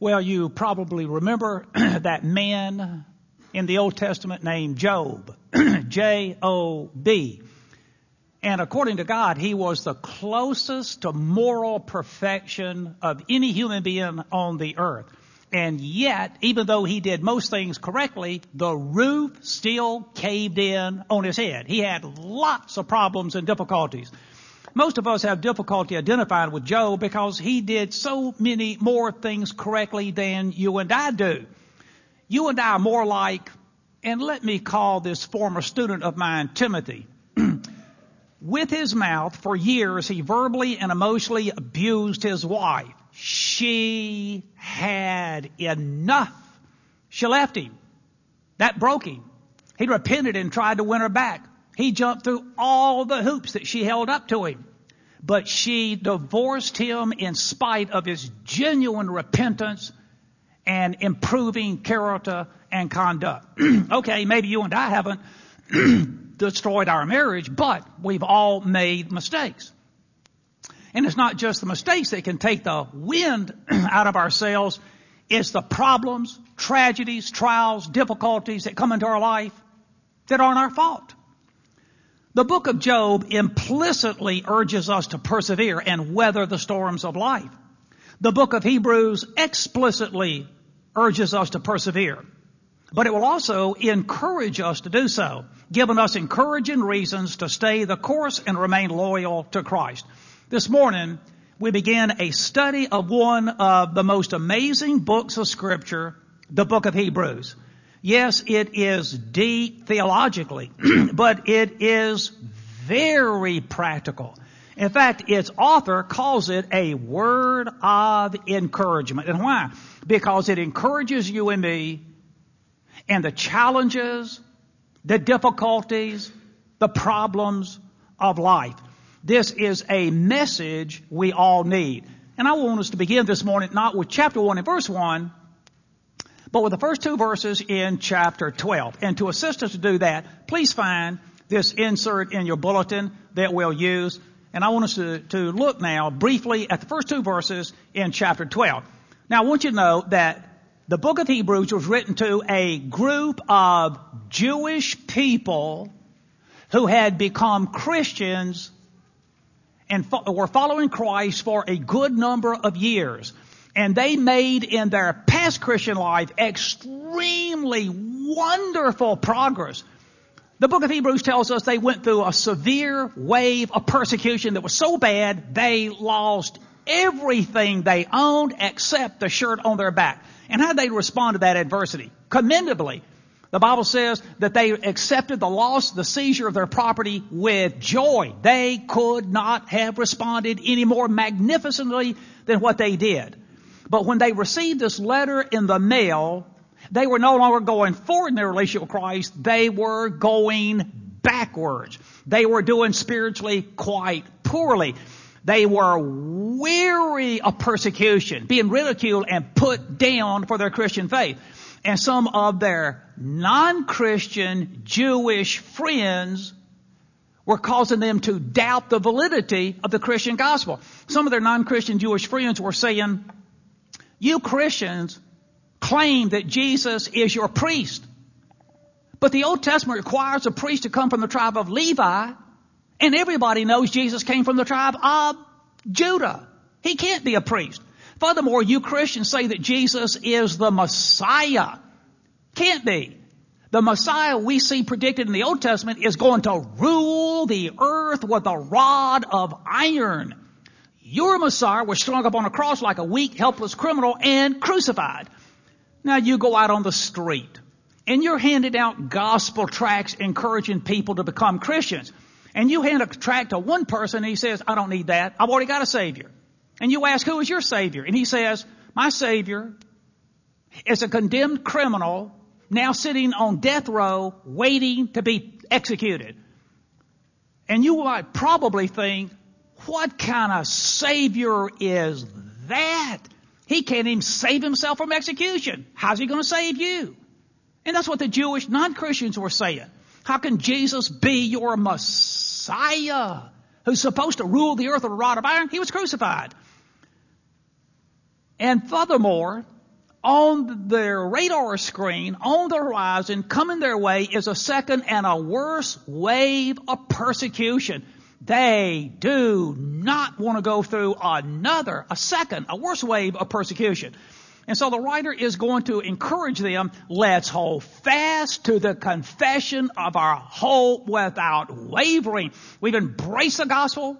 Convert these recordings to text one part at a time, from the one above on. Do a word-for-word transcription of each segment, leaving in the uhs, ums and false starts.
Well, you probably remember that man in the Old Testament named Job, J O B. And according to God, he was the closest to moral perfection of any human being on the earth. And yet, even though he did most things correctly, the roof still caved in on his head. He had lots of problems and difficulties. Most of us have difficulty identifying with Job because he did so many more things correctly than you and I do. You and I are more like, and let me call this former student of mine, Timothy. With his mouth, for years, he verbally and emotionally abused his wife. She had enough. She left him. That broke him. He repented and tried to win her back. He jumped through all the hoops that she held up to him. But she divorced him in spite of his genuine repentance and improving character and conduct. Okay, maybe you and I haven't destroyed our marriage, but we've all made mistakes. And it's not just the mistakes that can take the wind out of our sails. It's the problems, tragedies, trials, difficulties that come into our life that aren't our fault. The book of Job implicitly urges us to persevere and weather the storms of life. The book of Hebrews explicitly urges us to persevere. But it will also encourage us to do so, giving us encouraging reasons to stay the course and remain loyal to Christ. This morning, we begin a study of one of the most amazing books of Scripture, the book of Hebrews. Yes, it is deep theologically, but it is very practical. In fact, its author calls it a word of encouragement. And why? Because it encourages you and me in the challenges, the difficulties, the problems of life. This is a message we all need. And I want us to begin this morning not with chapter one and verse one, but with the first two verses in chapter twelve. And to assist us to do that, please find this insert in your bulletin that we'll use. And I want us to, to look now briefly at the first two verses in chapter twelve. Now, I want you to know that the book of Hebrews was written to a group of Jewish people who had become Christians and fo- were following Christ for a good number of years. And they made in their past Christian life extremely wonderful progress. The book of Hebrews tells us they went through a severe wave of persecution that was so bad they lost everything they owned except the shirt on their back. And how did they respond to that adversity? Commendably. The Bible says that they accepted the loss, the seizure of their property with joy. They could not have responded any more magnificently than what they did. But when they received this letter in the mail, they were no longer going forward in their relationship with Christ. They were going backwards. They were doing spiritually quite poorly. They were weary of persecution, being ridiculed and put down for their Christian faith. And some of their non-Christian Jewish friends were causing them to doubt the validity of the Christian gospel. Some of their non-Christian Jewish friends were saying, you Christians claim that Jesus is your priest. But the Old Testament requires a priest to come from the tribe of Levi. And everybody knows Jesus came from the tribe of Judah. He can't be a priest. Furthermore, you Christians say that Jesus is the Messiah. Can't be. The Messiah we see predicted in the Old Testament is going to rule the earth with a rod of iron. Your Messiah was strung up on a cross like a weak, helpless criminal and crucified. Now you go out on the street and you're handing out gospel tracts encouraging people to become Christians. And you hand a tract to one person and he says, I don't need that. I've already got a Savior. And you ask, who is your Savior? And he says, my Savior is a condemned criminal now sitting on death row waiting to be executed. And you might probably think, what kind of Savior is that? He can't even save himself from execution. How's he going to save you? And that's what the Jewish non-Christians were saying. How can Jesus be your Messiah who's supposed to rule the earth with a rod of iron? He was crucified. And furthermore, on their radar screen, on the horizon, coming their way is a second and a worse wave of persecution. They do not want to go through another, a second, a worse wave of persecution. And so the writer is going to encourage them, let's hold fast to the confession of our hope without wavering. We've embraced the gospel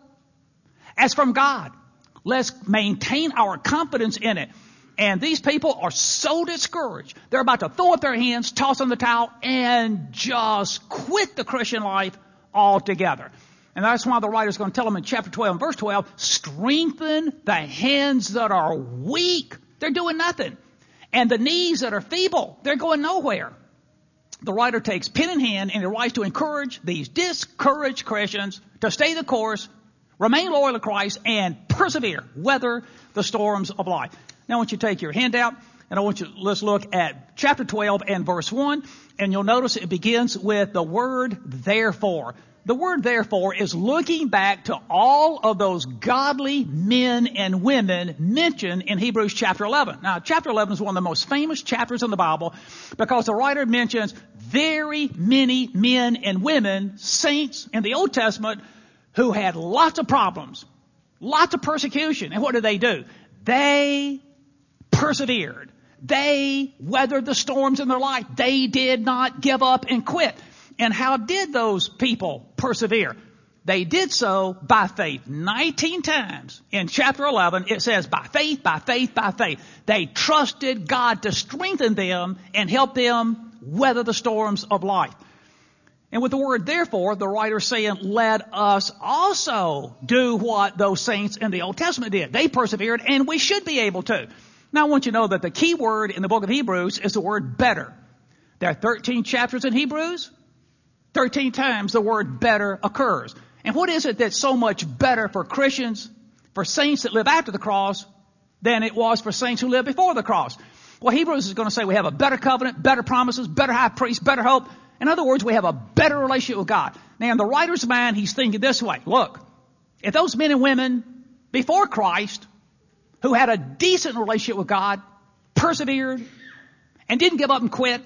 as from God. Let's maintain our confidence in it. And these people are so discouraged. They're about to throw up their hands, toss on the towel, and just quit the Christian life altogether. And that's why the writer's going to tell them in chapter twelve and verse twelve, strengthen the hands that are weak. They're doing nothing. And the knees that are feeble, they're going nowhere. The writer takes pen in hand and he writes to encourage these discouraged Christians to stay the course, remain loyal to Christ, and persevere, weather the storms of life. Now I want you to take your handout, and I want you, let's look at chapter twelve and verse one, and you'll notice it begins with the word therefore. The word therefore is looking back to all of those godly men and women mentioned in Hebrews chapter eleven. Now, chapter eleven is one of the most famous chapters in the Bible because the writer mentions very many men and women, saints in the Old Testament, who had lots of problems, lots of persecution. And what did they do? They persevered. They weathered the storms in their life. They did not give up and quit. And how did those people persevere? They did so by faith. nineteen times in chapter eleven, it says by faith, by faith, by faith. They trusted God to strengthen them and help them weather the storms of life. And with the word therefore, the writer is saying, let us also do what those saints in the Old Testament did. They persevered, and we should be able to. Now I want you to know that the key word in the book of Hebrews is the word better. There are thirteen chapters in Hebrews. thirteen times the word better occurs. And what is it that's so much better for Christians, for saints that live after the cross, than it was for saints who lived before the cross? Well, Hebrews is going to say we have a better covenant, better promises, better high priest, better hope. In other words, we have a better relationship with God. Now, in the writer's mind, he's thinking this way. Look, if those men and women before Christ who had a decent relationship with God persevered and didn't give up and quit,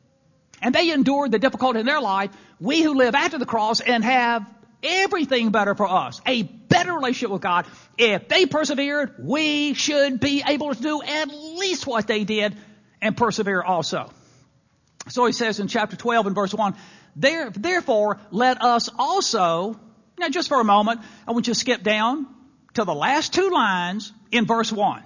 and they endured the difficulty in their life, we who live after the cross and have everything better for us, a better relationship with God, if they persevered, we should be able to do at least what they did and persevere also. So he says in chapter twelve and verse one, there, therefore let us also, now just for a moment, I want you to skip down to the last two lines in verse one.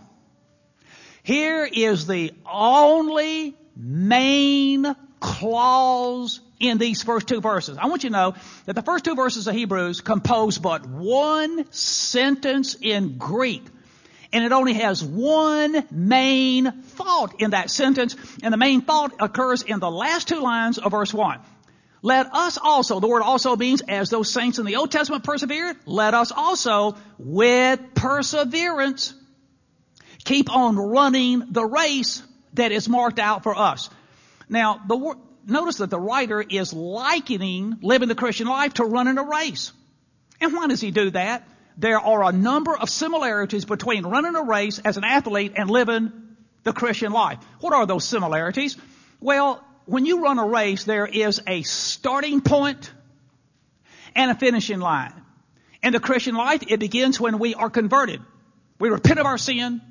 Here is the only main clause in these first two verses. I want you to know that the first two verses of Hebrews compose but one sentence in Greek. And it only has one main thought in that sentence. And the main thought occurs in the last two lines of verse one. Let us also, the word also means as those saints in the Old Testament persevered, let us also with perseverance keep on running the race that is marked out for us. Now, the word, notice that the writer is likening living the Christian life to running a race. And why does he do that? There are a number of similarities between running a race as an athlete and living the Christian life. What are those similarities? Well, when you run a race, there is a starting point and a finishing line. In the Christian life, it begins when we are converted. We repent of our sin.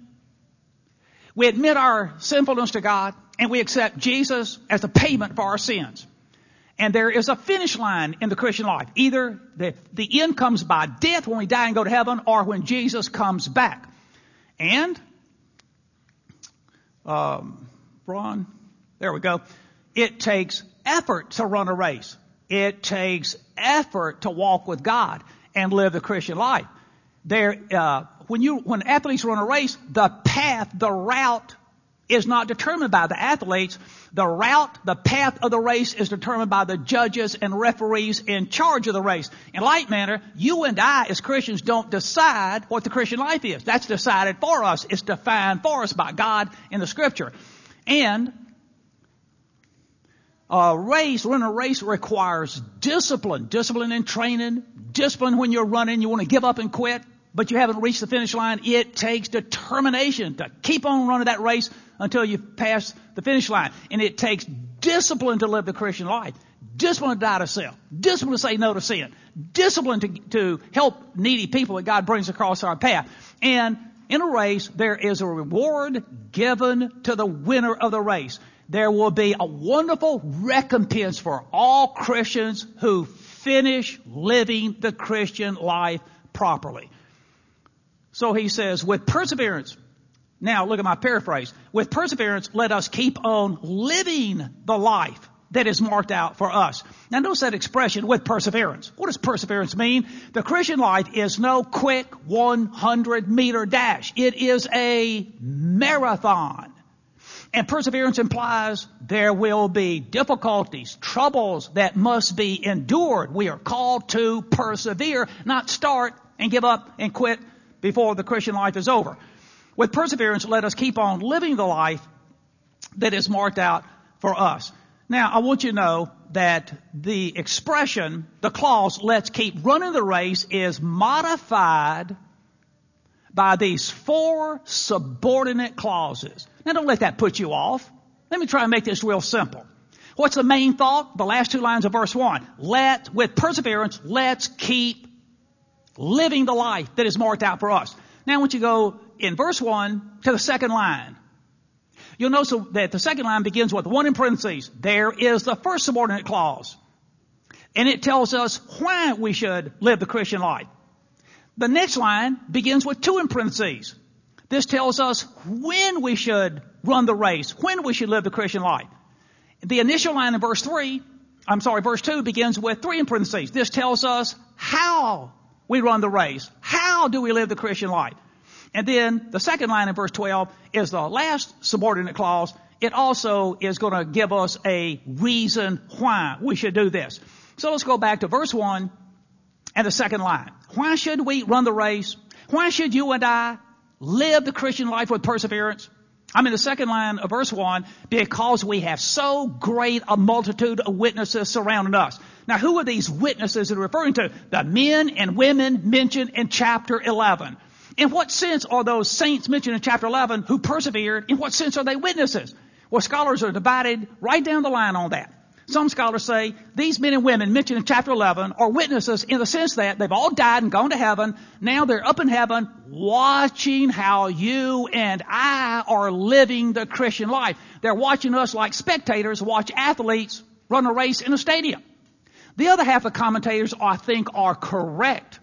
We admit our sinfulness to God, and we accept Jesus as the payment for our sins. And there is a finish line in the Christian life. Either the, the end comes by death when we die and go to heaven, or when Jesus comes back. And, um, Ron, there we go. It takes effort to run a race. It takes effort to walk with God and live the Christian life. There, uh, when you, when athletes run a race, the path, the route is not determined by the athletes. The route, the path of the race is determined by the judges and referees in charge of the race. In like manner, you and I as Christians don't decide what the Christian life is. That's decided for us. It's defined for us by God in the Scripture. And a race, running a race requires discipline. Discipline in training. Discipline when you're running. You want to give up and quit, but you haven't reached the finish line. It takes determination to keep on running that race until you pass the finish line. And it takes discipline to live the Christian life. Discipline to die to self. Discipline to say no to sin. Discipline to, to help needy people that God brings across our path. And in a race, there is a reward given to the winner of the race. There will be a wonderful recompense for all Christians who finish living the Christian life properly. So he says, with perseverance, now look at my paraphrase, with perseverance, let us keep on living the life that is marked out for us. Now notice that expression, with perseverance. What does perseverance mean? The Christian life is no quick one hundred meter dash. It is a marathon. And perseverance implies there will be difficulties, troubles that must be endured. We are called to persevere, not start and give up and quit before the Christian life is over. With perseverance, let us keep on living the life that is marked out for us. Now, I want you to know that the expression, the clause, let's keep running the race, is modified by these four subordinate clauses. Now, don't let that put you off. Let me try and make this real simple. What's the main thought? The last two lines of verse one. Let, with perseverance, let's keep living the life that is marked out for us. Now, I want you to go in verse one to the second line. You'll notice that the second line begins with one in parentheses. There is the first subordinate clause. And it tells us why we should live the Christian life. The next line begins with two in parentheses. This tells us when we should run the race, when we should live the Christian life. The initial line in verse three, I'm sorry, verse two begins with three in parentheses. This tells us how we run the race. How do we live the Christian life? And then the second line in verse twelve is the last subordinate clause. It also is going to give us a reason why we should do this. So let's go back to verse one and the second line. Why should we run the race? Why should you and I live the Christian life with perseverance? I'm in the second line of verse one, because we have so great a multitude of witnesses surrounding us. Now, who are these witnesses that are referring to? The men and women mentioned in chapter eleven. In what sense are those saints mentioned in chapter eleven who persevered? In what sense are they witnesses? Well, scholars are divided right down the line on that. Some scholars say these men and women mentioned in chapter eleven are witnesses in the sense that they've all died and gone to heaven. Now they're up in heaven watching how you and I are living the Christian life. They're watching us like spectators watch athletes run a race in a stadium. The other half of commentators, I think, are correct.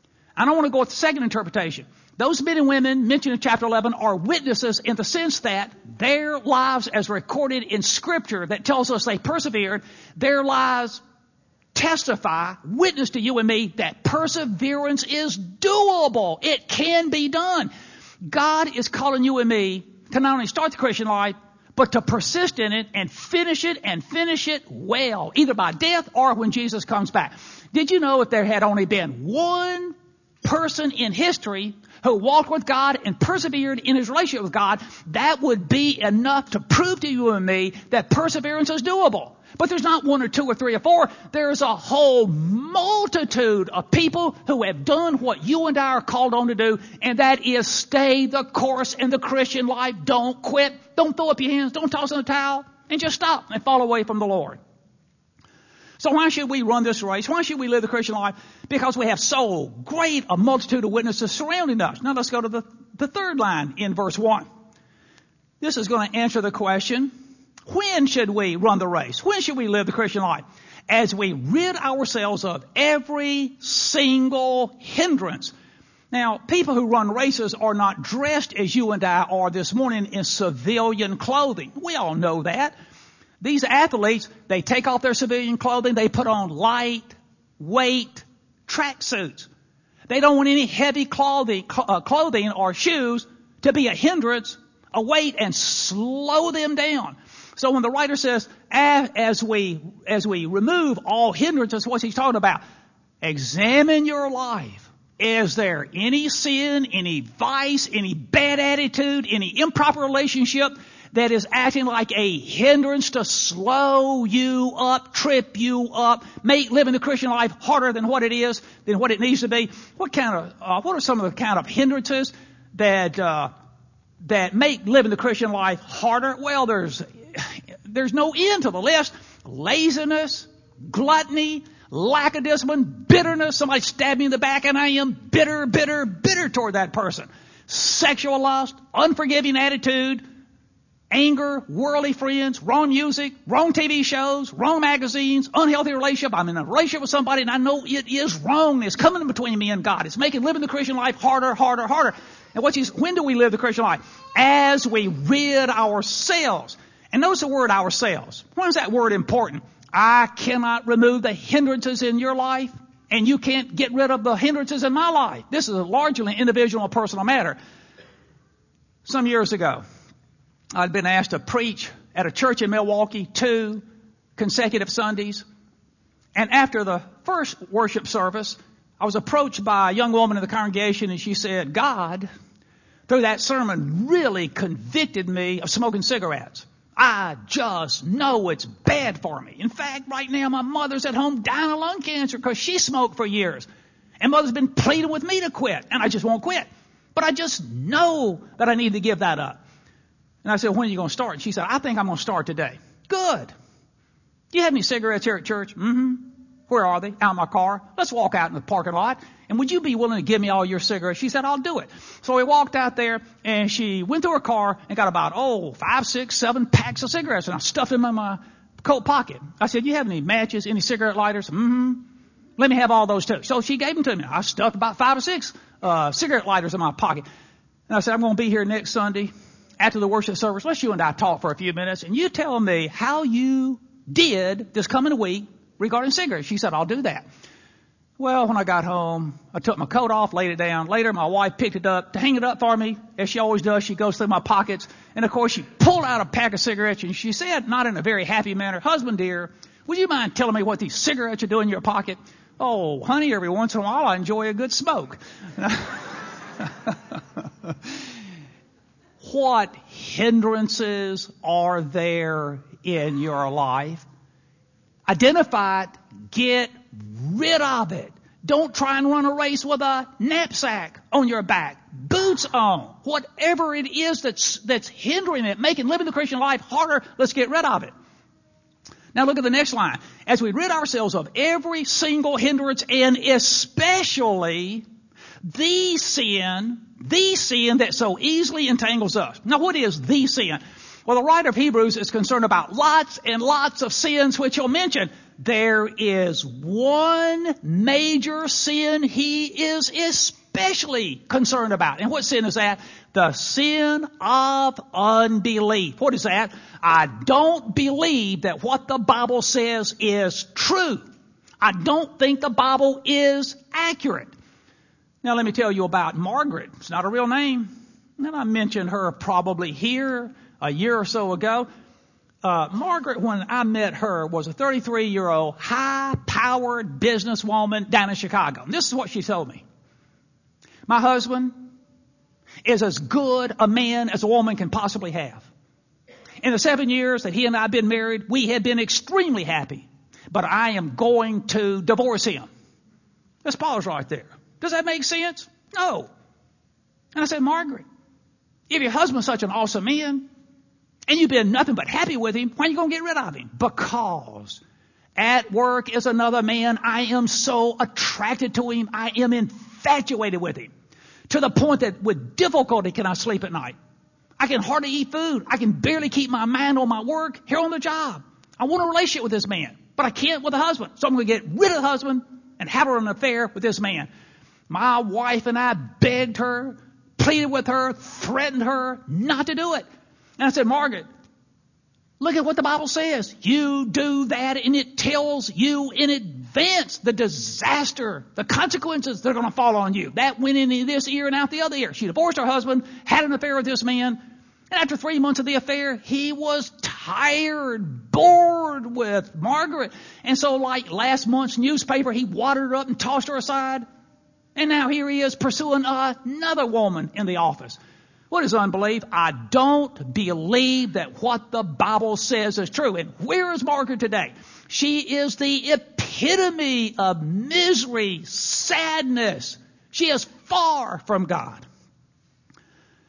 I don't want to go with the second interpretation. Those men and women mentioned in chapter eleven are witnesses in the sense that their lives, as recorded in Scripture that tells us they persevered, their lives testify, witness to you and me that perseverance is doable. It can be done. God is calling you and me to not only start the Christian life, but to persist in it and finish it and finish it well, either by death or when Jesus comes back. Did you know if there had only been one person in history who walked with God and persevered in his relationship with God, that would be enough to prove to you and me that perseverance is doable. But there's not one or two or three or four. There's a whole multitude of people who have done what you and I are called on to do, and that is stay the course in the Christian life. Don't quit. Don't throw up your hands. Don't toss in the towel. And just stop and fall away from the Lord. So why should we run this race? Why should we live the Christian life? Because we have so great a multitude of witnesses surrounding us. Now let's go to the, the third line in verse one. This is going to answer the question, when should we run the race? When should we live the Christian life? As we rid ourselves of every single hindrance. Now, people who run races are not dressed as you and I are this morning in civilian clothing. We all know that. These athletes, they take off their civilian clothing, they put on light-weight tracksuits. They don't want any heavy clothing, uh, clothing or shoes to be a hindrance, a weight, and slow them down. So when the writer says, as we, as we remove all hindrances, what's he talking about? Examine your life. Is there any sin, any vice, any bad attitude, any improper relationship that is acting like a hindrance to slow you up, trip you up, make living the Christian life harder than what it is, than what it needs to be? What kind of, uh, what are some of the kind of hindrances that, uh, that make living the Christian life harder. Well, there's, there's no end to the list. Laziness, gluttony, lack of discipline, bitterness. Somebody stabbed me in the back and I am bitter, bitter, bitter toward that person. Sexual lust, unforgiving attitude, anger, worldly friends, wrong music, wrong T V shows, wrong magazines, unhealthy relationship. I'm in a relationship with somebody and I know it is wrong. It's coming between me and God. It's making living the Christian life harder, harder, harder. And what you, when do we live the Christian life? As we rid ourselves. And notice the word ourselves. Why is that word important? I cannot remove the hindrances in your life, and you can't get rid of the hindrances in my life. This is a largely individual and personal matter. Some years ago, I'd been asked to preach at a church in Milwaukee two consecutive Sundays. And after the first worship service, I was approached by a young woman in the congregation, and she said, God, through that sermon, really convicted me of smoking cigarettes. I just know it's bad for me. In fact, right now, my mother's at home dying of lung cancer because she smoked for years. And mother's been pleading with me to quit, and I just won't quit. But I just know that I need to give that up. And I said, when are you going to start? And she said, I think I'm going to start today. Good. Do you have any cigarettes here at church? Mm-hmm. Where are they? Out in my car. Let's walk out in the parking lot. And would you be willing to give me all your cigarettes? She said, I'll do it. So we walked out there, and she went through her car and got about, oh, five, six, seven packs of cigarettes. And I stuffed them in my coat pocket. I said, you have any matches, any cigarette lighters? Mm-hmm. Let me have all those too. So she gave them to me. I stuffed about five or six uh, cigarette lighters in my pocket. And I said, I'm going to be here next Sunday after the worship service. Let's you and I talk for a few minutes, and you tell me how you did this coming week regarding cigarettes. She said, I'll do that. Well, when I got home, I took my coat off, laid it down. Later, my wife picked it up to hang it up for me, as she always does. She goes through my pockets. And, of course, she pulled out a pack of cigarettes, and she said, not in a very happy manner, husband, dear, would you mind telling me what these cigarettes are doing in your pocket? Oh, honey, every once in a while I enjoy a good smoke. What hindrances are there in your life? Identify it, get rid of it. Don't try and run a race with a knapsack on your back, boots on. Whatever it is that's that's hindering it, making living the Christian life harder, let's get rid of it. Now look at the next line. As we rid ourselves of every single hindrance, and especially the sin, the sin that so easily entangles us. Now what is the sin? Well, the writer of Hebrews is concerned about lots and lots of sins which he'll mention. There is one major sin he is especially concerned about. And what sin is that? The sin of unbelief. What is that? I don't believe that what the Bible says is true. I don't think the Bible is accurate. Now let me tell you about Margaret. It's not a real name. And I mentioned her probably here a year or so ago. Uh, Margaret, when I met her, was a thirty-three-year-old high-powered businesswoman down in Chicago. And this is what she told me. My husband is as good a man as a woman can possibly have. In the seven years that he and I have been married, we have been extremely happy. But I am going to divorce him. Let's pause right there. Does that make sense? No. And I said, Margaret, if your husband's such an awesome man, and you've been nothing but happy with him, why are you going to get rid of him? Because at work is another man. I am so attracted to him. I am infatuated with him. To the point that with difficulty can I sleep at night. I can hardly eat food. I can barely keep my mind on my work here on the job. I want a relationship with this man, but I can't with a husband. So I'm going to get rid of the husband and have her an affair with this man. My wife and I begged her, pleaded with her, threatened her not to do it. And I said, Margaret, look at what the Bible says. You do that, and it tells you in advance the disaster, the consequences that are going to fall on you. That went in this ear and out the other ear. She divorced her husband, had an affair with this man. And after three months of the affair, he was tired, bored with Margaret. And so like last month's newspaper, he watered her up and tossed her aside. And now here he is pursuing another woman in the office. What is unbelief? I don't believe that what the Bible says is true. And where is Margaret today? She is the epitome of misery, sadness. She is far from God.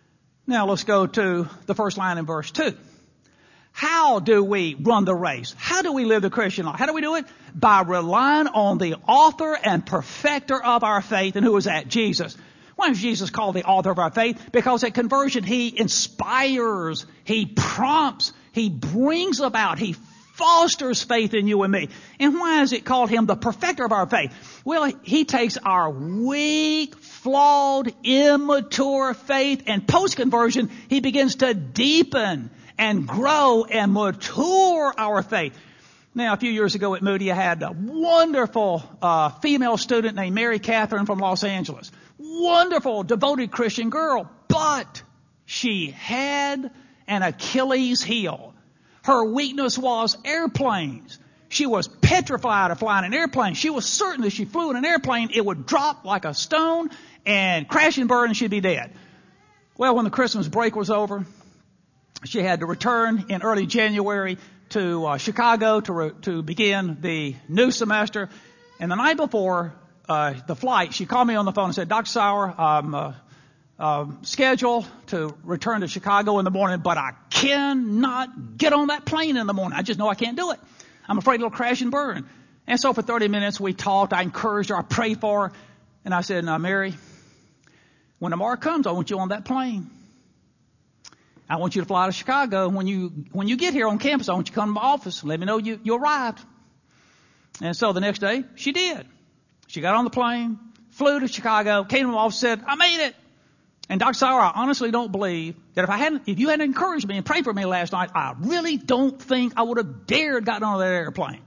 Now let's go to the first line in verse two. How do we run the race? How do we live the Christian life? How do we do it? By relying on the author and perfecter of our faith. And who is that? Jesus. Why is Jesus called the author of our faith? Because at conversion, he inspires, he prompts, he brings about, he fosters faith in you and me. And why is it called him the perfecter of our faith? Well, he takes our weak, flawed, immature faith, and post-conversion, he begins to deepen and grow and mature our faith. Now, a few years ago at Moody, I had a wonderful uh, female student named Mary Catherine from Los Angeles. Wonderful, devoted Christian girl. But she had an Achilles heel. Her weakness was airplanes. She was petrified of flying an airplane. She was certain that if she flew in an airplane, it would drop like a stone and crash and burn and she'd be dead. Well, when the Christmas break was over, she had to return in early January to uh, Chicago to re- to begin the new semester. And the night before uh, the flight, she called me on the phone and said, Doctor Sauer, I'm uh, uh, scheduled to return to Chicago in the morning, but I cannot get on that plane in the morning. I just know I can't do it. I'm afraid it'll crash and burn. And so for thirty minutes we talked. I encouraged her. I prayed for her. And I said, now, Mary, when tomorrow comes, I want you on that plane. I want you to fly to Chicago. When you when you get here on campus, I want you to come to my office and let me know you, you arrived. And so the next day, she did. She got on the plane, flew to Chicago, came to my office, said, I made it. And Doctor Sauer, I honestly don't believe that if I hadn't, if you hadn't encouraged me and prayed for me last night, I really don't think I would have dared gotten on that airplane.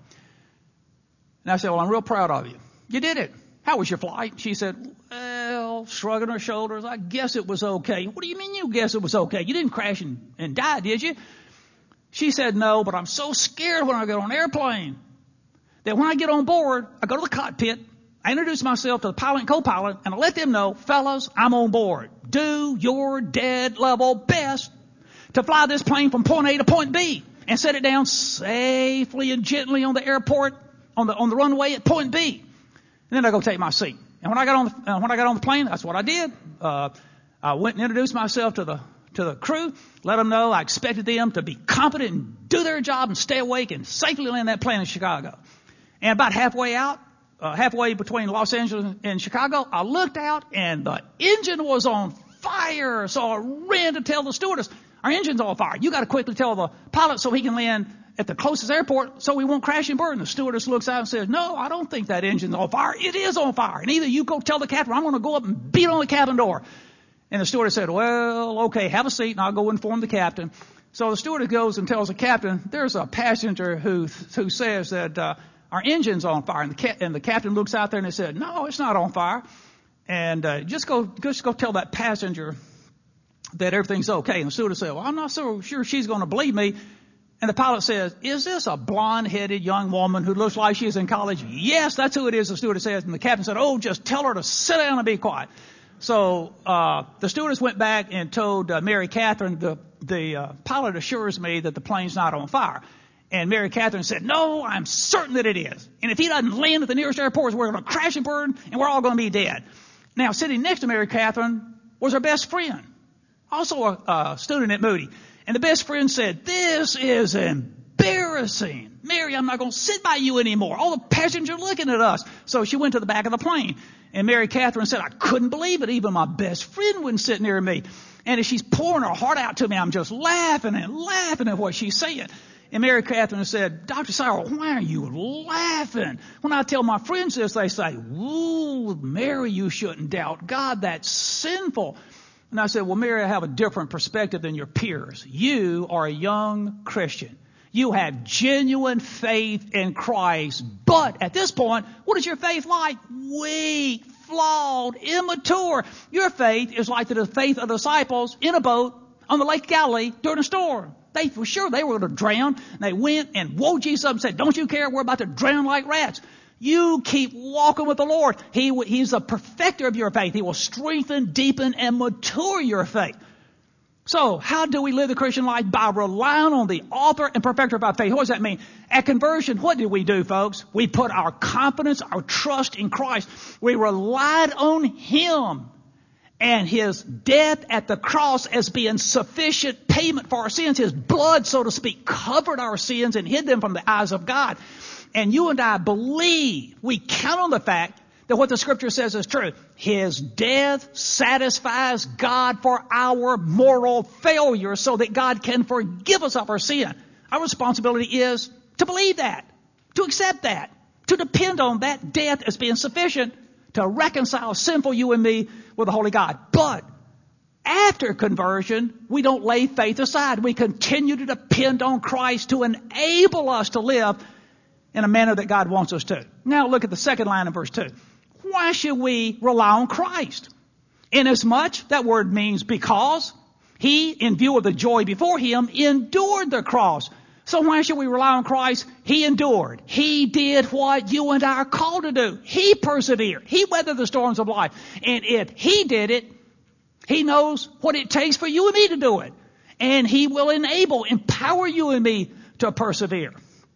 And I said, well, I'm real proud of you. You did it. How was your flight? She said, well, shrugging her shoulders, I guess it was okay. What do you mean you guess it was okay? You didn't crash and, and die, did you? She said, no, but I'm so scared when I get on an airplane that when I get on board, I go to the cockpit, I introduce myself to the pilot and co-pilot, and I let them know, fellas, I'm on board. Do your dead level best to fly this plane from point A to point B and set it down safely and gently on the airport, on the on the runway at point B. And then I go take my seat. And when I got on the, uh, when I got on the plane, that's what I did. Uh, I went and introduced myself to the to the crew, let them know I expected them to be competent and do their job and stay awake and safely land that plane in Chicago. And about halfway out, uh, halfway between Los Angeles and Chicago, I looked out and the engine was on fire. So I ran to tell the stewardess, our engine's on fire. You got to quickly tell the pilot so he can land at the closest airport so we won't crash and burn. The stewardess looks out and says, no, I don't think that engine's on fire. It is on fire. And either you go tell the captain, or I'm going to go up and beat on the cabin door. And the stewardess said, well, okay, have a seat and I'll go inform the captain. So the stewardess goes and tells the captain, there's a passenger who who says that uh, our engine's on fire. And the, ca- and the captain looks out there and he said, no, it's not on fire. And uh, just go just go tell that passenger that everything's okay. And the stewardess said, well, I'm not so sure she's going to believe me. And the pilot says, is this a blonde-headed young woman who looks like she's in college? Yes, that's who it is, the stewardess says. And the captain said, oh, just tell her to sit down and be quiet. So uh the stewardess went back and told uh, Mary Catherine, the, the uh, pilot assures me that the plane's not on fire. And Mary Catherine said, no, I'm certain that it is. And if he doesn't land at the nearest airport, we're going to crash and burn, and we're all going to be dead. Now, sitting next to Mary Catherine was her best friend, also a, a student at Moody. And the best friend said, this is embarrassing. Mary, I'm not going to sit by you anymore. All the passengers are looking at us. So she went to the back of the plane. And Mary Catherine said, I couldn't believe it. Even my best friend wouldn't sit near me. And as she's pouring her heart out to me, I'm just laughing and laughing at what she's saying. And Mary Catherine said, Doctor Sauer, why are you laughing? When I tell my friends this, they say, ooh, Mary, you shouldn't doubt God. That's sinful. And I said, well, Mary, I have a different perspective than your peers. You are a young Christian. You have genuine faith in Christ. But at this point, what is your faith like? Weak, flawed, immature. Your faith is like the faith of the disciples in a boat on the Lake Galilee during a storm. They were sure they were going to drown. And they went and woke Jesus up and said, don't you care? We're about to drown like rats. You keep walking with the Lord. He, he's the perfecter of your faith. He will strengthen, deepen, and mature your faith. So how do we live the Christian life? By relying on the author and perfecter of our faith. What does that mean? At conversion, what did we do, folks? We put our confidence, our trust in Christ. We relied on Him And his death at the cross as being sufficient payment for our sins. His blood, so to speak, covered our sins and hid them from the eyes of God. And you and I believe, we count on the fact that what the Scripture says is true. His death satisfies God for our moral failure so that God can forgive us of our sin. Our responsibility is to believe that, to accept that, to depend on that death as being sufficient to reconcile sinful you and me with the Holy God. But after conversion, we don't lay faith aside. We continue to depend on Christ to enable us to live in a manner that God wants us to. Now look at the second line of verse two. Why should we rely on Christ? Inasmuch, that word means because, he, in view of the joy before him, endured the cross. So why should we rely on Christ? He endured. He did what you and I are called to do. He persevered. He weathered the storms of life. And if he did it, he knows what it takes for you and me to do it. And he will enable, empower you and me to persevere.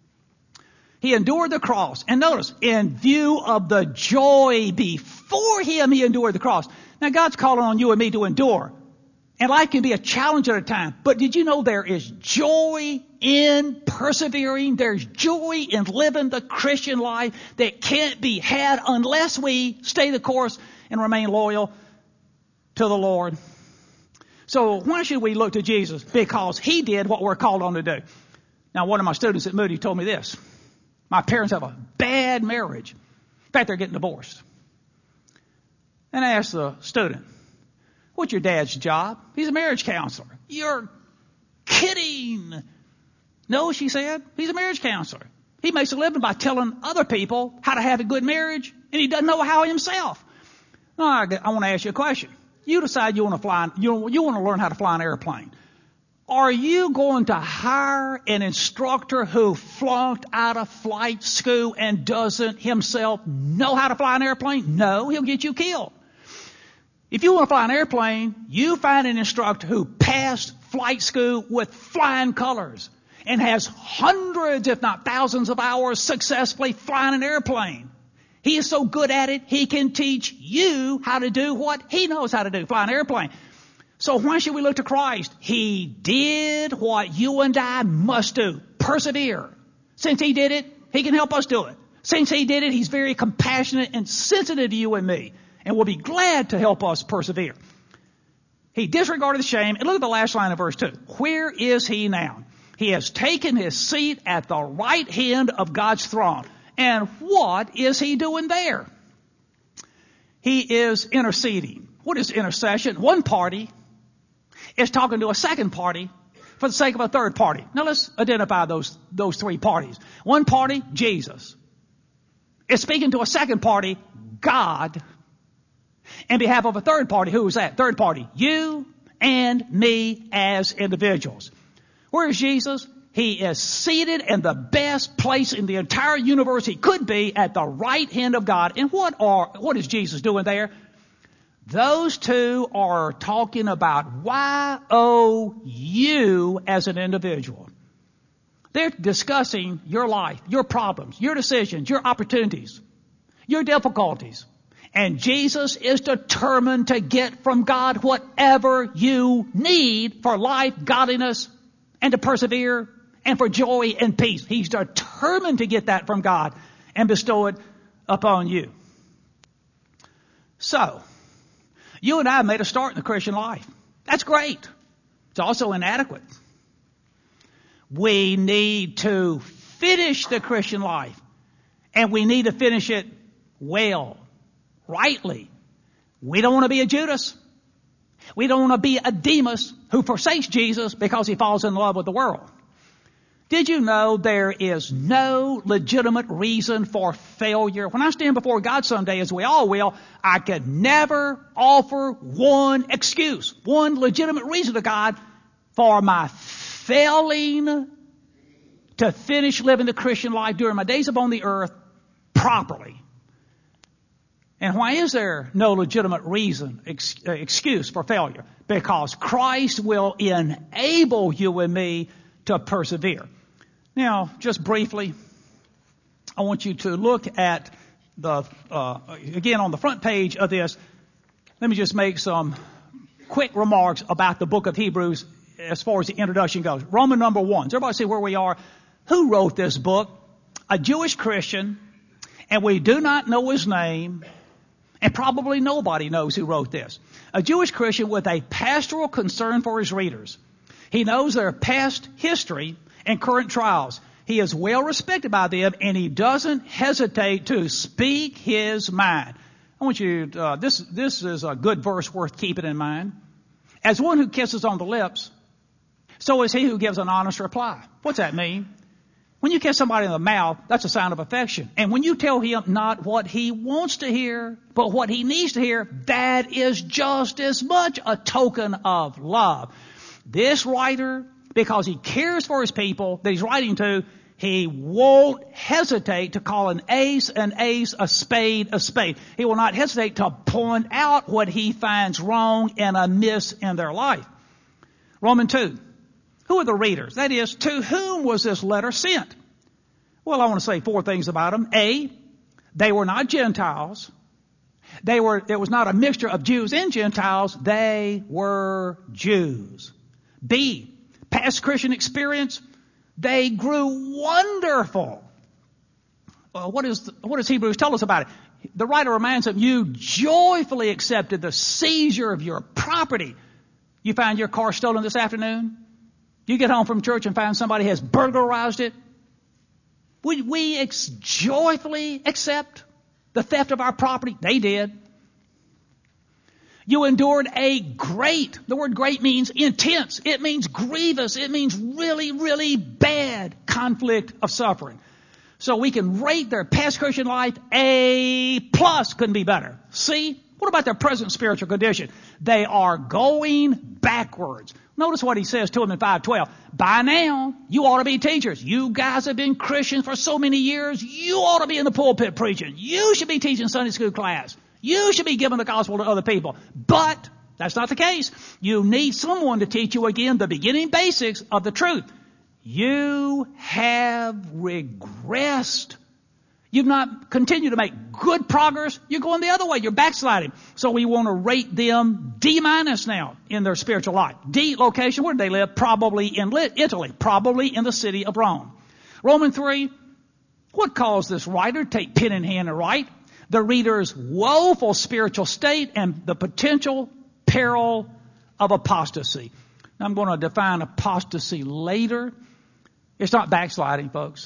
He endured the cross. And notice, in view of the joy before him, he endured the cross. Now God's calling on you and me to endure. And life can be a challenge at a time. But did you know there is joy in persevering? There's joy in living the Christian life that can't be had unless we stay the course and remain loyal to the Lord. So why should we look to Jesus? Because he did what we're called on to do. Now, one of my students at Moody told me this. My parents have a bad marriage. In fact, they're getting divorced. And I asked the student, what's your dad's job? He's a marriage counselor. You're kidding. No, she said, he's a marriage counselor. He makes a living by telling other people how to have a good marriage, and he doesn't know how himself. Now, I, I want to ask you a question. You decide you want to fly, you, you want to learn how to fly an airplane. Are you going to hire an instructor who flunked out of flight school and doesn't himself know how to fly an airplane? No, he'll get you killed. If you want to fly an airplane, you find an instructor who passed flight school with flying colors and has hundreds, if not thousands of hours successfully flying an airplane. He is so good at it, he can teach you how to do what he knows how to do, fly an airplane. So why should we look to Christ? He did what you and I must do, persevere. Since he did it, he can help us do it. Since he did it, he's very compassionate and sensitive to you and me, and will be glad to help us persevere. He disregarded the shame. And look at the last line of verse two. Where is he now? He has taken his seat at the right hand of God's throne. And what is he doing there? He is interceding. What is intercession? One party is talking to a second party for the sake of a third party. Now let's identify those, those three parties. One party, Jesus, is speaking to a second party, God, in behalf of a third party. Who is that? Third party, you and me as individuals. Where is Jesus? He is seated in the best place in the entire universe he could be, at the right hand of God. And what are, what is Jesus doing there? Those two are talking about why owe you as an individual. They're discussing your life, your problems, your decisions, your opportunities, your difficulties. And Jesus is determined to get from God whatever you need for life, godliness, and to persevere, and for joy and peace. He's determined to get that from God and bestow it upon you. So, you and I made a start in the Christian life. That's great. It's also inadequate. We need to finish the Christian life. And we need to finish it well, rightly. We don't want to be a Judas. We don't want to be a Demas who forsakes Jesus because he falls in love with the world. Did you know there is no legitimate reason for failure? When I stand before God someday, as we all will, I could never offer one excuse, one legitimate reason to God for my failing to finish living the Christian life during my days upon the earth properly. And why is there no legitimate reason, ex- excuse for failure? Because Christ will enable you and me to persevere. Now, just briefly, I want you to look at the, uh, again on the front page of this, Let me just make some quick remarks about the book of Hebrews as far as the introduction goes. Roman number one. Does everybody see where we are? Who wrote this book? A Jewish Christian, and we do not know his name, and probably nobody knows who wrote this. A Jewish Christian with a pastoral concern for his readers. He knows their past history and current trials. He is well respected by them, and he doesn't hesitate to speak his mind. I want you to, uh, this, this is a good verse worth keeping in mind. As one who kisses on the lips, so is he who gives an honest reply. What's that mean? When you kiss somebody in the mouth, that's a sign of affection. And when you tell him not what he wants to hear, but what he needs to hear, that is just as much a token of love. This writer, because he cares for his people that he's writing to, he won't hesitate to call an ace an ace, a spade a spade. He will not hesitate to point out what he finds wrong and amiss in their life. Romans two. Who are the readers? That is, to whom was this letter sent? Well, I want to say four things about them. A, they were not Gentiles. They were, there was not a mixture of Jews and Gentiles. They were Jews. B, past Christian experience. They grew wonderful. Uh, what is, the, what does Hebrews tell us about it? The writer reminds them, you joyfully accepted the seizure of your property. You find your car stolen this afternoon? You get home from church and find somebody has burglarized it. Would we ex- joyfully accept the theft of our property? They did. You endured a great, the word great means intense. It means grievous. It means really, really bad conflict of suffering. So we can rate their past Christian life A plus, couldn't be better. C, what about their present spiritual condition? They are going backwards. Notice what he says to them in five twelve. By now, you ought to be teachers. You guys have been Christians for so many years. You ought to be in the pulpit preaching. You should be teaching Sunday school class. You should be giving the gospel to other people. But that's not the case. You need someone to teach you again the beginning basics of the truth. You have regressed. You've not continued to make good progress. You're going the other way. You're backsliding. So we want to rate them D minus now in their spiritual life. D, location. Where do they live? Probably in Italy. Probably in the city of Rome. Romans three. What caused this writer to take pen in hand and write? The reader's woeful spiritual state and the potential peril of apostasy. Now, I'm going to define apostasy later. It's not backsliding, folks.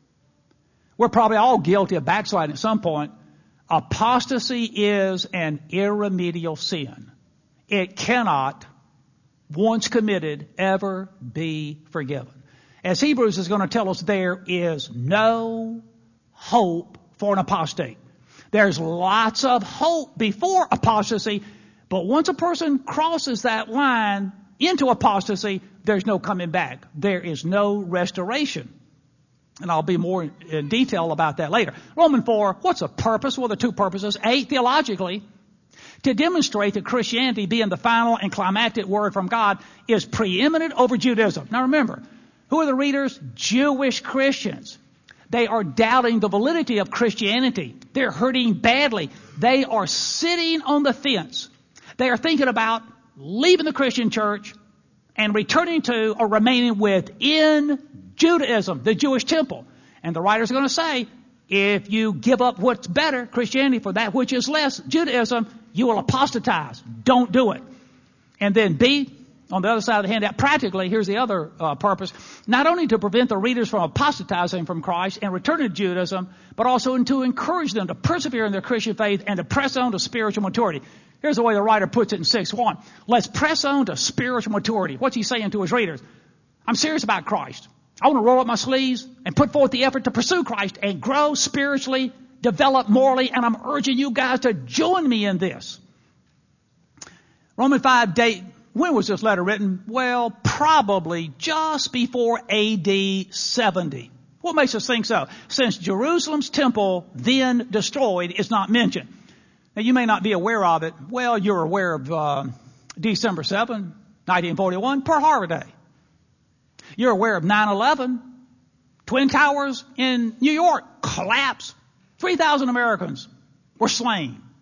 We're probably all guilty of backsliding at some point. Apostasy is an irremediable sin. It cannot, once committed, ever be forgiven. As Hebrews is going to tell us, there is no hope for an apostate. There's lots of hope before apostasy, but once a person crosses that line into apostasy, there's no coming back. There is no restoration. And I'll be more in detail about that later. Romans four, what's the purpose? Well, the two purposes. A, theologically, to demonstrate that Christianity, being the final and climactic word from God, is preeminent over Judaism. Now remember, who are the readers? Jewish Christians. They are doubting the validity of Christianity. They're hurting badly. They are sitting on the fence. They are thinking about leaving the Christian church and returning to or remaining within Judaism, the Jewish temple. And the writers are going to say, if you give up what's better, Christianity, for that which is less, Judaism, you will apostatize. Don't do it. And then B, on the other side of the handout, practically, here's the other uh, purpose, not only to prevent the readers from apostatizing from Christ and returning to Judaism, but also to encourage them to persevere in their Christian faith and to press on to spiritual maturity. Here's the way the writer puts it in six one. Let's press on to spiritual maturity. What's he saying to his readers? I'm serious about Christ. I want to roll up my sleeves and put forth the effort to pursue Christ and grow spiritually, develop morally, and I'm urging you guys to join me in this. Romans five date. When was this letter written? Well, probably just before A D seventy. What makes us think so? Since Jerusalem's temple, then destroyed, is not mentioned. Now, you may not be aware of it. Well, you're aware of uh, December seventh, nineteen forty-one, Pearl Harbor Day. You're aware of nine eleven, Twin Towers in New York collapsed. three thousand Americans were slain.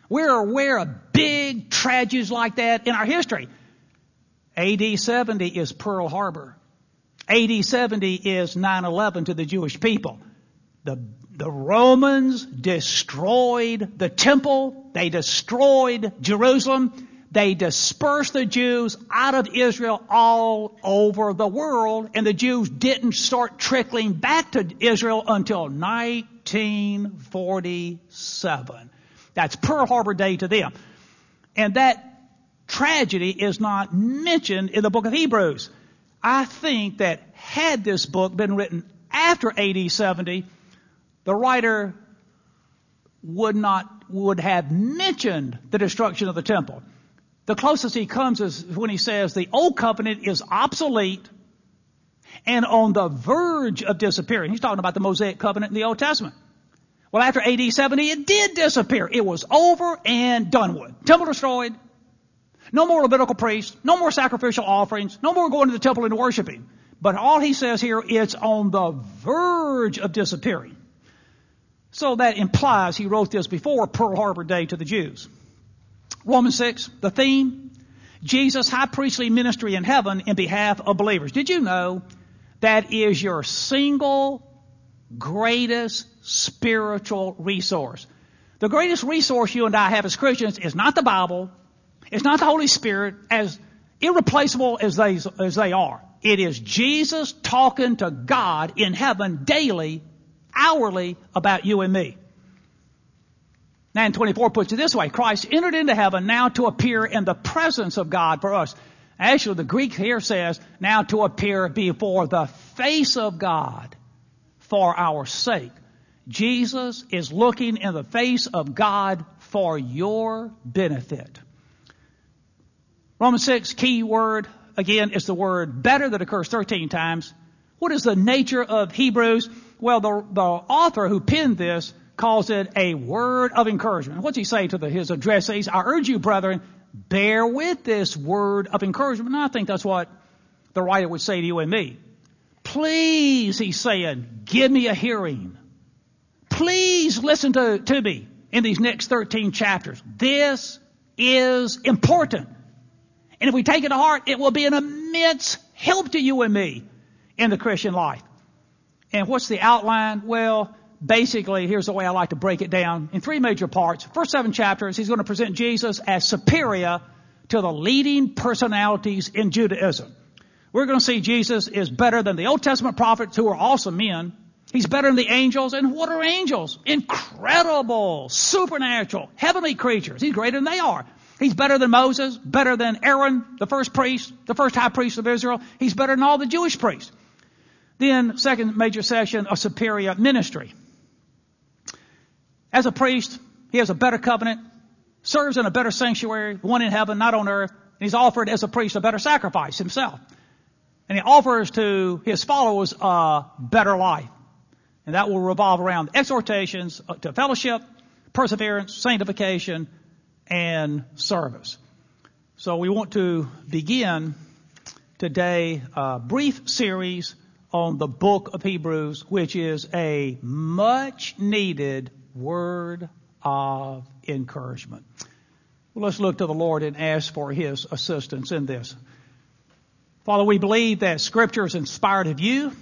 We're aware of big tragedies like that in our history. A D seventy is Pearl Harbor. A D seventy is nine eleven to the Jewish people. The, the Romans destroyed the temple. They destroyed Jerusalem. They dispersed the Jews out of Israel all over the world, and the Jews didn't start trickling back to Israel until nineteen forty-seven. That's Pearl Harbor Day to them. And that tragedy is not mentioned in the book of Hebrews. I think that had this book been written after A D seventy, the writer would not, would have mentioned the destruction of the temple. The closest he comes is when he says the old covenant is obsolete and on the verge of disappearing. He's talking about the Mosaic covenant in the Old Testament. Well, after A D seventy, it did disappear. It was over and done with. Temple destroyed. No more Levitical priests. No more sacrificial offerings. No more going to the temple and worshiping. But all he says here, it's on the verge of disappearing. So that implies he wrote this before Pearl Harbor Day to the Jews. Romans six, the theme, Jesus' high priestly ministry in heaven in behalf of believers. Did you know that is your single greatest spiritual resource? The greatest resource you and I have as Christians is not the Bible. It's not the Holy Spirit, as irreplaceable as they, as they are. It is Jesus talking to God in heaven daily, hourly about you and me. nine twenty-four puts it this way: Christ entered into heaven now to appear in the presence of God for us. Actually, the Greek here says now to appear before the face of God for our sake. Jesus is looking in the face of God for your benefit. Romans six, key word, again, is the word better that occurs thirteen times. What is the nature of Hebrews? Well, the, the author who penned this calls it a word of encouragement. What's he say to the, his addressees? I urge you, brethren, bear with this word of encouragement. And I think that's what the writer would say to you and me. Please, he's saying, give me a hearing. Please listen to, to me in these next thirteen chapters. This is important. And if we take it to heart, it will be an immense help to you and me in the Christian life. And what's the outline? Well, basically, here's the way I like to break it down in three major parts. First seven chapters, he's going to present Jesus as superior to the leading personalities in Judaism. We're going to see Jesus is better than the Old Testament prophets, who are awesome men. He's better than the angels. And what are angels? Incredible, supernatural, heavenly creatures. He's greater than they are. He's better than Moses, better than Aaron, the first priest, the first high priest of Israel. He's better than all the Jewish priests. Then, second major section, a superior ministry. As a priest, he has a better covenant, serves in a better sanctuary, one in heaven, not on earth. And he's offered as a priest a better sacrifice himself. And he offers to his followers a better life. And that will revolve around exhortations to fellowship, perseverance, sanctification, and service. So we want to begin today a brief series on the book of Hebrews, which is a much needed word of encouragement. Well, let's look to the Lord and ask for his assistance in this. Father, we believe that Scripture is inspired of you.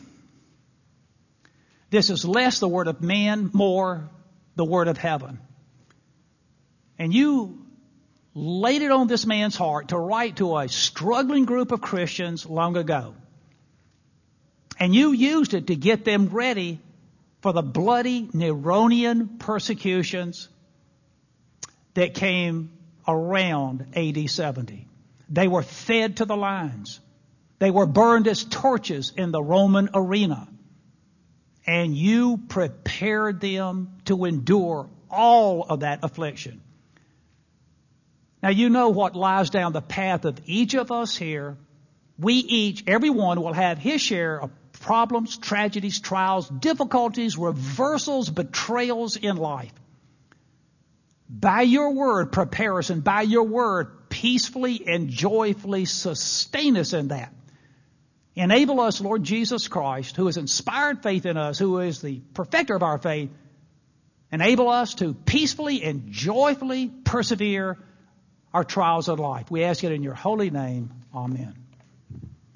This is less the word of man, more the word of heaven. And you laid it on this man's heart to write to a struggling group of Christians long ago. And you used it to get them ready for the bloody Neronian persecutions that came around A D seventy. They were fed to the lions. They were burned as torches in the Roman arena. And you prepared them to endure all of that affliction. Now, you know what lies down the path of each of us here. We each, everyone, will have his share of problems, tragedies, trials, difficulties, reversals, betrayals in life. By your word, prepare us, and by your word, peacefully and joyfully sustain us in that. Enable us, Lord Jesus Christ, who has inspired faith in us, who is the perfecter of our faith, enable us to peacefully and joyfully persevere our trials of life. We ask it in your holy name. Amen.